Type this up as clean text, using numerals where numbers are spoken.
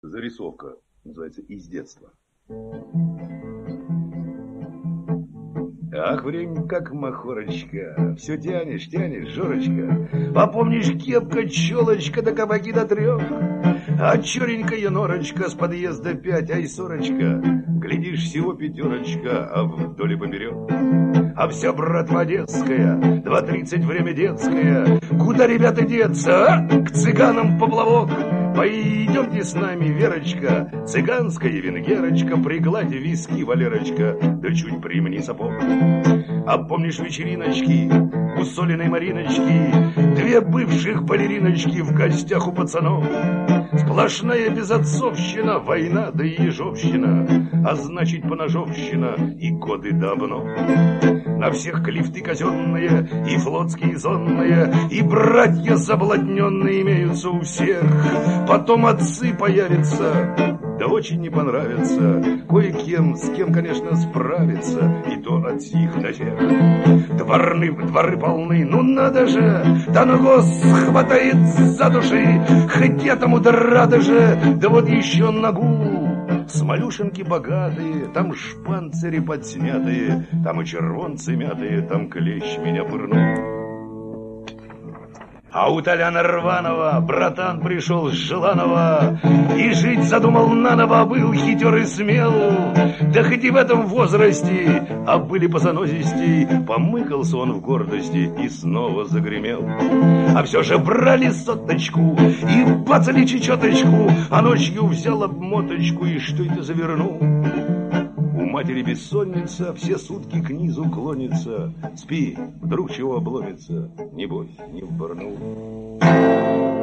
Зарисовка. Называется «Из детства». Ах, время как махорочка, все тянешь, Жорочка. Попомнишь, кепка, челочка, да кабаки до 3. А черенькая норочка с подъезда 5, ай, сорочка. Глядишь, всего 5, а вдоль и поперек. А вся братва детская, 2:30 время детское. Куда, ребята, деться, а? К цыганам поплавок. Пойдемте с нами, Верочка, цыганская венгерочка, пригладь виски, Валерочка, да чуть примни сапог. А помнишь вечериночки у Солиной Мариночки, 2 бывших балериночки в гостях у пацанов? Сплошная безотцовщина, война да и ежовщина, а значит поножовщина и годы давно. На всех клифты казенные и флотские зонные, и братья заблудненные имеются у всех. Потом отцы появятся, да очень не понравится кое-кем, с кем, конечно, справиться, и то от сих до тех. Дворы полны, ну надо же, да ну гос хватает за души, хоть этому да рады же, да вот еще ногу. Смолюшенки богатые, там шпанцири подснятые, там и червонцы мятые, там клещ меня пырнул. А у Толяна Рванова братан пришел с Желанова и жить задумал наново, был хитер и смел. Да хоть и в этом возрасте, а были по занозисти, помыкался он в гордости и снова загремел. А все же брали соточку и бацали чечеточку, а ночью взял обмоточку и что это завернул. У матери бессонница, все сутки к низу клонится. Спи, вдруг чего обломится, небось, не вборнул.